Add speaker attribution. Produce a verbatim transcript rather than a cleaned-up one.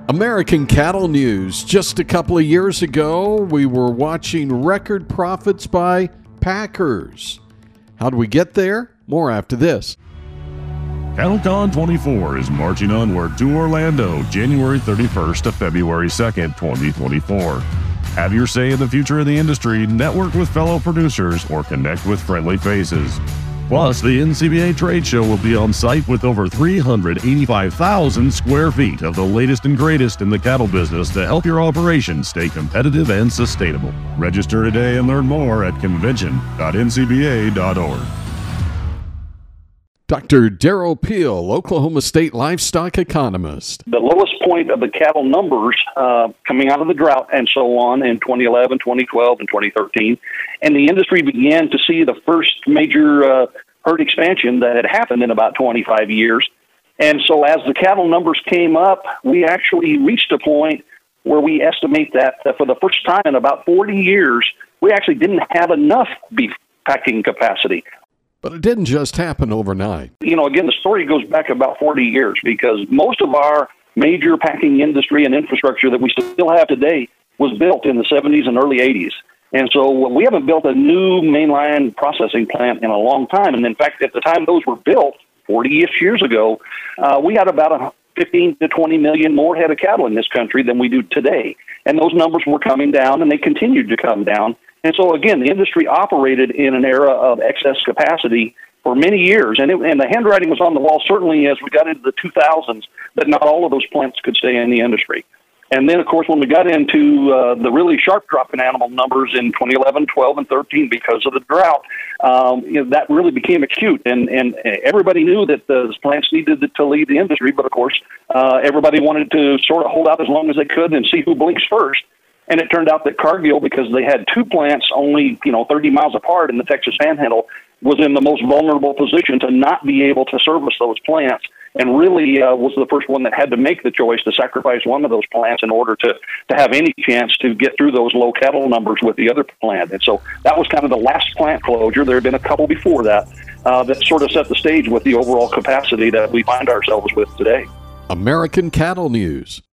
Speaker 1: American Cattle News. Just a couple of years ago, we were watching record profits by packers. How do we get there? More after this.
Speaker 2: CattleCon twenty-four is marching onward to Orlando, January thirty-first to February second, twenty twenty-four. Have your say in the future of the industry, network with fellow producers, or connect with friendly faces. Plus, the N C B A Trade Show will be on site with over three hundred eighty-five thousand square feet of the latest and greatest in the cattle business to help your operation stay competitive and sustainable. Register today and learn more at convention dot N C B A dot org.
Speaker 1: Doctor Darrell Peel, Oklahoma State livestock economist.
Speaker 3: The lowest point of the cattle numbers uh, coming out of the drought and so on in twenty eleven, twenty twelve, and twenty thirteen, and the industry began to see the first major uh, herd expansion that had happened in about twenty-five years. And so as the cattle numbers came up, we actually reached a point where we estimate that, that for the first time in about forty years, we actually didn't have enough beef packing capacity.
Speaker 1: But it didn't just happen overnight.
Speaker 3: You know, again, the story goes back about forty years because most of our major packing industry and infrastructure that we still have today was built in the seventies and early eighties. And so we haven't built a new mainline processing plant in a long time. And in fact, at the time those were built, forty-ish years ago, uh, we had about a fifteen to twenty million more head of cattle in this country than we do today. And those numbers were coming down, and they continued to come down. And so, again, the industry operated in an era of excess capacity for many years. And, it, and the handwriting was on the wall, certainly as we got into the two thousands, that not all of those plants could stay in the industry. And then, of course, when we got into uh, the really sharp drop in animal numbers in twenty eleven, twelve, and thirteen because of the drought, um, you know, that really became acute. And, and everybody knew that those plants needed to lead the industry, but, of course, uh, everybody wanted to sort of hold out as long as they could and see who blinks first. And it turned out that Cargill, because they had two plants only, you know, thirty miles apart in the Texas Panhandle, was in the most vulnerable position to not be able to service those plants, and really uh, was the first one that had to make the choice to sacrifice one of those plants in order to, to have any chance to get through those low cattle numbers with the other plant. And so that was kind of the last plant closure. There had been a couple before that uh, that sort of set the stage with the overall capacity that we find ourselves with today.
Speaker 1: American Cattle News.